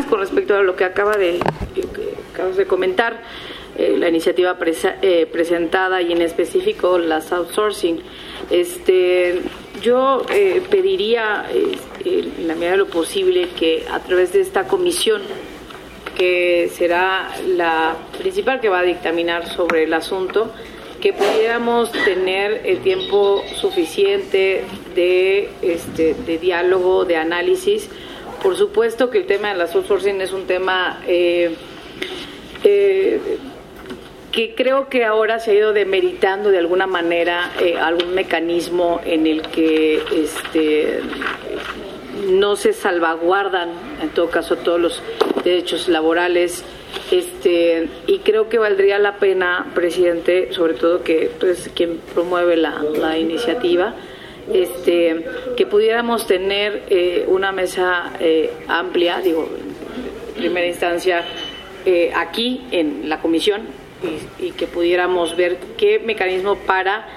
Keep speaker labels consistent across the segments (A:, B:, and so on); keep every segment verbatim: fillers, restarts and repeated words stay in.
A: con respecto a lo que acaba de, que acabas de comentar, eh, la iniciativa presa, eh, presentada y en específico las outsourcing. Este, yo eh, pediría, eh, en la medida de lo posible, que a través de esta comisión, que será la principal que va a dictaminar sobre el asunto, que pudiéramos tener el tiempo suficiente de, este, de diálogo, de análisis. Por supuesto que el tema de la outsourcing es un tema eh, eh, que creo que ahora se ha ido demeritando de alguna manera eh, algún mecanismo en el que este, no se salvaguardan, en todo caso, todos los derechos laborales. Este, y creo que valdría la pena, presidente, sobre todo que pues quien promueve la, la iniciativa, este, que pudiéramos tener eh, una mesa eh, amplia, digo, en primera instancia eh, aquí en la comisión, y, y que pudiéramos ver qué mecanismo para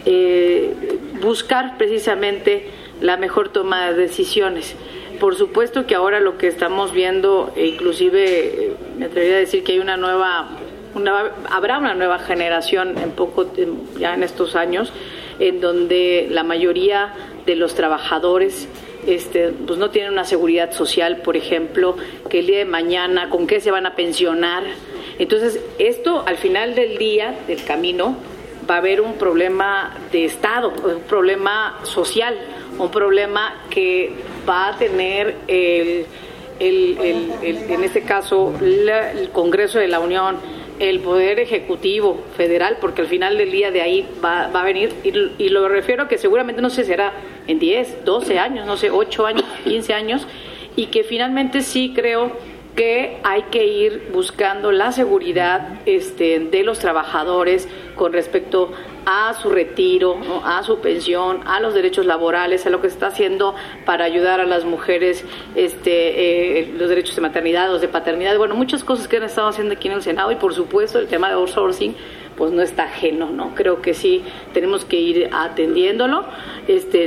A: eh, buscar precisamente la mejor toma de decisiones. Por supuesto que ahora lo que estamos viendo, e inclusive me atrevería a decir que hay una nueva, una, habrá una nueva generación en poco, ya en estos años, en donde la mayoría de los trabajadores este, pues no tienen una seguridad social, por ejemplo, que el día de mañana, con qué se van a pensionar. Entonces, esto al final del día, del camino, va a haber un problema de Estado, un problema social, un problema que va a tener el, el, el, el, en este caso la, el Congreso de la Unión, el Poder Ejecutivo Federal, porque al final del día de ahí va, va a venir, y, y lo refiero a que seguramente no sé, será en diez, doce años, no sé, ocho años, quince años, y que finalmente sí creo que hay que ir buscando la seguridad este, de los trabajadores con respecto a su retiro, ¿no?, a su pensión, a los derechos laborales, a lo que se está haciendo para ayudar a las mujeres, este, eh, los derechos de maternidad, los de paternidad, bueno, muchas cosas que han estado haciendo aquí en el Senado, y por supuesto el tema de outsourcing pues no está ajeno, ¿no? Creo que sí tenemos que ir atendiéndolo, este,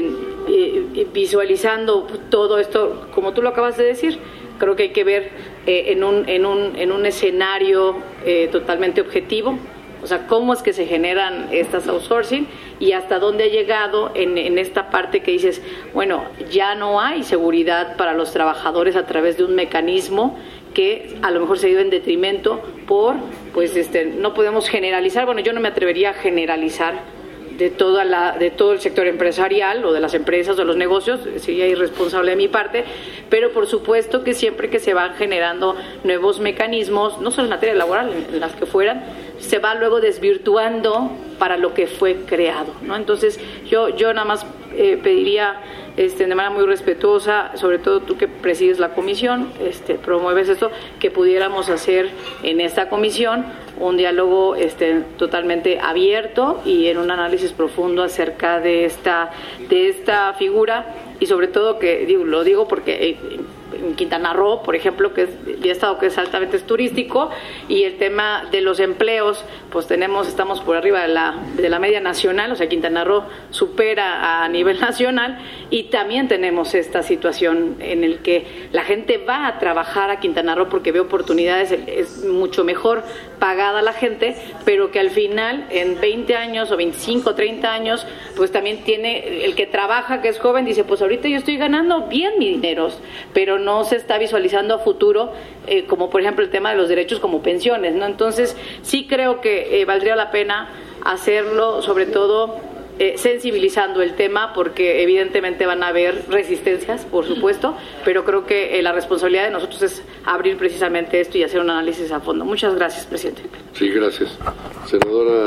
A: eh, visualizando todo esto, como tú lo acabas de decir. Creo que hay que ver eh, en, un, en, un, en un escenario eh, totalmente objetivo, o sea, cómo es que se generan estas outsourcing y hasta dónde ha llegado en, en esta parte que dices, bueno, ya no hay seguridad para los trabajadores a través de un mecanismo que a lo mejor se dio en detrimento por, pues, este, no podemos generalizar, bueno, yo no me atrevería a generalizar de toda la de todo el sector empresarial o de las empresas o de los negocios, sería irresponsable de mi parte, pero por supuesto que siempre que se van generando nuevos mecanismos, no solo en materia laboral, en las que fueran, se va luego desvirtuando para lo que fue creado, ¿no? Entonces yo yo nada más eh, pediría este, de manera muy respetuosa, sobre todo tú que presides la comisión, este, promueves esto, que pudiéramos hacer en esta comisión un diálogo este, totalmente abierto y en un análisis profundo acerca de esta de esta figura, y sobre todo que digo, lo digo porque en Quintana Roo, por ejemplo, que es el estado que es altamente turístico, y el tema de los empleos, pues tenemos estamos por arriba de la de la media nacional, o sea, Quintana Roo supera a nivel nacional, y también tenemos esta situación en el que la gente va a trabajar a Quintana Roo porque ve oportunidades, es mucho mejor pagada la gente, pero que al final en veinte años o veinticinco, treinta años, pues también tiene el que trabaja, que es joven, dice, pues ahorita yo estoy ganando bien mis dineros, pero no se está visualizando a futuro, eh, como por ejemplo el tema de los derechos como pensiones, ¿no? Entonces sí creo que eh, valdría la pena hacerlo, sobre todo eh, sensibilizando el tema, porque evidentemente van a haber resistencias, por supuesto, pero creo que eh, la responsabilidad de nosotros es abrir precisamente esto y hacer un análisis a fondo. Muchas gracias, presidente.
B: Sí, gracias. Senadora